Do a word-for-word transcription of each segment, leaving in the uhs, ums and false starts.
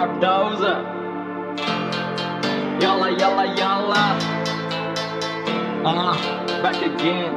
Dozer. Yalla, yalla, yalla. Uh, back again.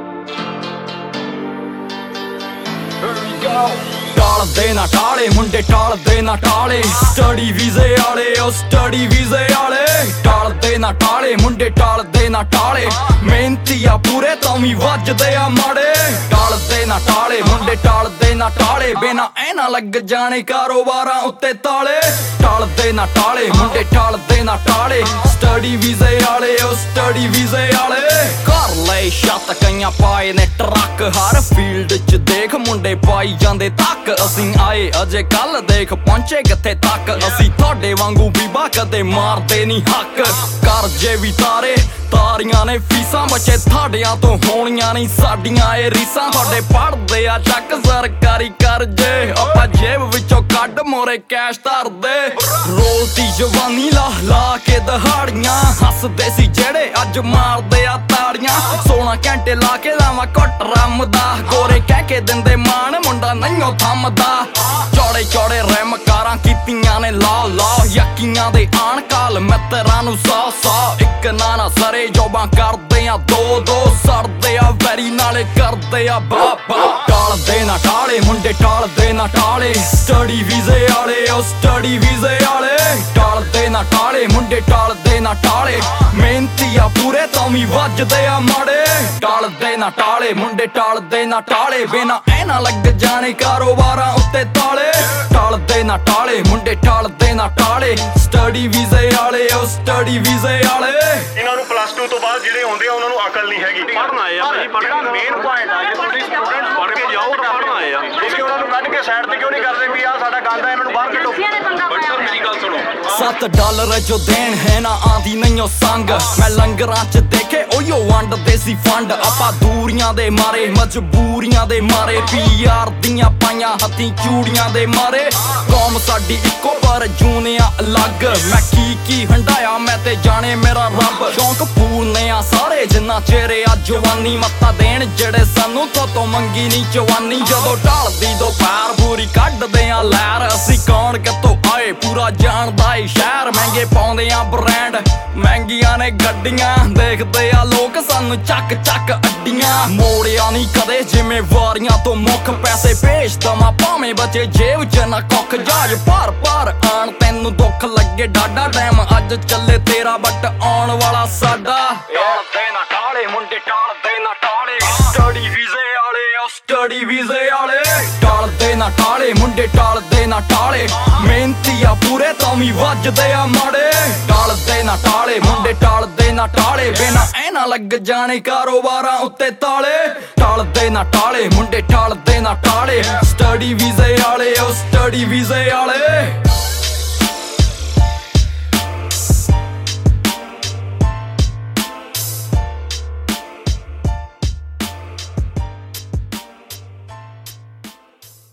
Here we go. ਟਾਲਦੇ ਨਾ ਟਾਲੇ ਮੁੰਡੇ ਟਾਲਦੇ ਨਾ ਟਾਲੇ study ਵੀਜ਼ੇ ਵਾਲੇ ਉਹ ਸਟੱਡੀ ਵੀਜ਼ੇ ਵਾਲੇ ਟਾਲਦੇ ਨਾ ਟਾਲੇ ਮੁੰਡੇ ਟਾਲਦੇ ਨਾ ਟਾਲੇ ਮਿਹਨਤੀ ਆ ਪੂਰੇ ਤਾਂ ਵੀ ਵੱਜਦੇ ਆ ਮਾੜੇ ਟਾਲਦੇ ਨਾ ਟਾਲੇ ਮੁੰਡੇ ਟਾਲਦੇ ਨਾ ਟਾਲੇ ਬਿਨਾ ਐ ਨਾ ਲੱਗ ਜਾਣੇ ਕਾਰੋਬਾਰਾਂ ਉੱਤੇ ਤਾਲੇ ਟਾਲਦੇ ਨਾ ਟਾਲੇ ਮੁੰਡੇ ਟਾਲਦੇ ਨਾ ਟਾਲੇ ਸਟੱਡੀ ਵੀਜ਼ੇ ਵਾਲੇ ਉਹ ਸਟੱਡੀ ਵੀਜ਼ੇ ਵਾਲੇ ਘਰ ਲਈ ਛੱਤ ਕਈਆਂ ਪਾਏ ਨੇ ਟਰੱਕ ਹਰ ਫੀਲਡ 'ਚ ਦੇਖ ਮੁੰਡੇ ਪਾਈ ਜਾਂਦੇ ਤੱਕ ਅਸੀਂ ਆਏ ਅਜੇ ਕੱਲ ਦੇਖ ਪਹੁੰਚੇ ਕਿੱਥੇ ਤੱਕ ਅਸੀਂ ਤੁਹਾਡੇ ਵਾਂਗੂ ਬੀਬਾ ਕਦੇ ਮਾਰਦੇ ਨਹੀਂ ਹੱਕ ਕਰਜੇ ਵੀ ਤਾਰੇ ਤਾਰੀਆਂ ਨੇ ਫੀਸਾਂ ਬੱਚੇ ਤੁਹਾਡਿਆਂ ਤੋਂ ਹੋਣੀਆਂ ਨਹੀਂ ਸਾਡੀਆਂ ਇਹ ਰੀਸਾਂ ਤੁਹਾਡੇ ਪੜਦੇ ਆ ਚੱਕ ਸਰਕਾਰੀ ਕਰਜੇ ਆਪਾਂ ਜੇਬ ਵਿੱਚੋਂ ਕੱਢ ਮੋਰੇ ਕੈਸ਼ ਧਰਦੇ ਰੋਲਦੀ ਜਵਾਨੀ ਲਾ ਲਾ ਕੇ ਦਹਾੜੀਆਂ ਹੱਸਦੇ ਸੀ ਜਿਹੜੇ ਅੱਜ ਮਾਰਦੇ ਆ ਤਾੜੀਆਂ ਸੋਲਾਂ ਘੰਟੇ ਲਾ ਕੇ ਲਾਵਾਂ ਘੁੱਟ ਰੰਮ ਦਾ ਗੋਰੇ ਕਹਿ ਕੇ ਦਿੰਦੇ ਮਾਣ ਮੁੰਡਾ ਨਹੀਂਓ ਥੰਮਦਾ ਚੌੜੇ ਚੌੜੇ ਰਿਮ ਕਾਰਾਂ ਕੀਤੀਆਂ ਨੇ ਲਾ ਲਾ ਯਕੀਆਂ ਦੇ ਆਣ ਕਾਲ ਮਿੱਤਰਾਂ ਨੂੰ ਸੌ ਸੌ ਇੱਕ ਨਾ ਨਾ ਸਰੇ ਜੋਬਾਂ ਕਰਦੇ ਆ ਦੋ ਦੋ ਸੜਦੇ ਆ ਵੈਰੀ ਨਾਲੇ ਕਰਦੇ ਆ ਬਾਬਾ ਟਾਲਦੇ ਨਾ ਟਾਲੇ ਮੁੰਡੇ ਟਾਲਦੇ ਨਾ ਟਾਲੇ ਸਟੱਡੀ ਵੀਜ਼ੇ ਵਾਲੇ ਉਹ ਸਟੱਡੀ ਵੀਜ਼ੇ ਵਾਲੇ ਟਾਲਦੇ ਨਾ ਟਾਲੇ ਮੁੰਡੇ ਟਾਲਦੇ ਨਾ ਟਾਲੇ ਮਿਹਨਤੀ ਆ ਪੂਰੇ ਤਾਂ ਵੀ ਵੱਜਦੇ ਆ ਮਾੜੇ ਟਾਲਦੇ ਨਾ ਟਾਲੇ ਮੁੰਡੇ ਟਾਲਦੇ ਨਾ ਟਾਲੇ ਬਿਨਾ ਐ ਨਾ ਲੱਗ ਜਾਣੇ ਕਾਰੋਬਾਰਾਂ ਉੱਤੇ ਤਾਲੇ ਟਾਲਦੇ ਨਾ ਟਾਲੇ ਮੁੰਡੇ ਟਾਲਦੇ ਨਾ ਟਾਲੇ ਸਟੱਡੀ ਵੀਜ਼ੇ ਵਾਲੇ ਉਹ ਸਟੱਡੀ ਵੀਜ਼ੇ ਵਾਲੇ ਇਹਨਾਂ ਨੂੰ ਪਲੱਸ ਟੂ ਤੋਂ ਬਾਅਦ ਜਿਹੜੇ ਆਉਂਦੇ ਆ ਉਹਨਾਂ ਨੂੰ ਅਕਲ ਨਹੀਂ ਹੈਗੀ ਪੜ੍ਹਨ ਆਏ ਆ ਭਾਈ ਪੜ੍ਹਨਾ ਮੇਨ ਪੁਆਇੰਟ ਆ ਜੇ ਤੁਸੀਂ ਸਟੂਡੈਂਟ ਪੜ੍ਹ ਕੇ ਜਾਓ ਤਾਂ ਪੜ੍ਹਨ ਆਏ ਆ ਤੁਸੀਂ ਉਹਨਾਂ ਨੂੰ ਕੱਢ ਕੇ ਸਾਈਡ ਤੇ ਕਿਉਂ ਨਹੀਂ ਕਰਦੇ ਵੀ ਆ ਸਾਡਾ ਗੰਦ ਆ ਇਹਨਾਂ ਨੂੰ ਬਾਹਰ ਕੱਢੋ ਬਟ ਸਰ ਮੇਰੀ ਗੱਲ ਸੁਣੋ ਸੱਤ ਡਾਲਰ ਜੋ ਦੇਣ ਹੈ ਨਾ ਆਂਦੀ ਨਹੀਂਓ ਸੰਗ ਮੈਂ ਲੰਗਰਾਂ 'ਚ ਦੇਖੇ ਉਹੀਓ ਵੰਡਦੇ ਸੀ ਫੰਡ ਆਪਾਂ ਦੂਰੀਆਂ ਦੇ ਮਾਰੇ ਮਜਬੂਰੀਆਂ ਦੇ ਮਾਰੇ ਪੀ ਆਰ ਦੀਆਂ ਪਾਈਆਂ ਹੱਥੀਂ ਚੂੜੀਆਂ ਦੇ ਮਾਰੇ ਕੌਮ ਸਾਡੀ ਇੱਕੋ ਪਰ ਜੂਨਿਆ ਅਲੱਗ ਮੈਂ ਕੀ ਕੀ ਹੰਡਾਇਆ ਮੈਂ ਤੇ ਜਾਣੇ ਮੇਰਾ ਰੱਬ ਸ਼ੌਂਕ ਪੂਰਨੇ ਆ ਸਾਰੇ ਜਿੰਨਾ ਚਿਹਰੇ ਆ ਜਵਾਨੀ ਮੱਤਾ ਦੇਣ ਜਿਹੜੇ ਸਾਨੂੰ ਤੋਂ ਤੋਂ ਮੰਗੀ ਨਹੀਂ ਜਵਾਨੀ ਜਦੋਂ ਢਾਲਦੀ ਦੋ ਪੈਰ ਪੂਰੀ ਕੱਢਦੇ ਆ ਲਹਿਰ ਅਸੀਂ ਕੌਣ ਕਿੱਥੋਂ ਆਏ ਪੂਰਾ ਜਾਣਦਾ ਏ ਸ਼ਹਿਰ ਮਹਿੰਗੇ ਪਾਉਂਦੇ ਆ ਬ੍ਰਾਂਡ ਮਹਿੰਗੀਆਂ ਨੇ ਗੱਡੀਆਂ ਦੇਖਦੇ ਆ ਲੋਕ ਸਾਨੂੰ ਚੱਕ ਚੱਕ ਅੱਡੀਆਂ ਮੋੜਿਆ ਨਹੀਂ ਕਦੇ ਜ਼ਿੰਮੇਵਾਰੀਆਂ ਤੋਂ ਮੁੱਖ ਪੈਸੇ ਭੇਜ ਦਵਾਂ ਭਾਵੇਂ ਬਚੇ ਜੇਬ 'ਚ ਨਾ ਕੁੱਖ ਜਾਜ ਭਰ ਭਰ ਆਣ ਤੈਨੂੰ ਦੁੱਖ ਲੱਗੇ ਡਾਡਾ ਟਾਈਮ ਅੱਜ ਚੱਲੇ ਤੇਰਾ ਬਟ ਆਉਣ ਵਾਲਾ ਸਾਡਾ ਟਾਲਦੇ ਨਾ ਟਾਲੇ ਮੁੰਡੇ ਟਾਲਦੇ ਨਾ ਟਾਲੇ ਸਟੱਡੀ ਵੀਜ਼ੇ ਵਾਲੇ ਉਹ ਸਟੱਡੀ ਵੀਜ਼ੇ ਵਾਲੇ ਟਾਲਦੇ ਨਾ ਟਾਲੇ ਮੁੰਡੇ ਟਾਲਦੇ ਨਾ ਟਾਲੇ ਮਿਹਨਤੀ ਆ ਪੂਰੇ ਤਾਂ ਵੀ ਵੱਜਦੇ ਆ ਮਾੜੇ ਟਾਲਦੇ ਨਾ ਟਾਲੇ ਮੁੰਡੇ ਟਾਲਦੇ ਨਾ ਟਾਲੇ ਬਿਨਾ ਐ ਨਾ ਲੱਗ ਜਾਣੇ ਕਾਰੋਬਾਰਾਂ ਉੱਤੇ ਤਾਲੇ ਟਾਲਦੇ ਨਾ ਟਾਲੇ ਮੁੰਡੇ ਟਾਲਦੇ ਨਾ ਟਾਲੇ ਸਟੱਡੀ ਵੀਜ਼ੇ ਵਾਲੇ ਉਹ ਸਟੱਡੀ ਵੀਜ਼ੇ ਵਾਲੇ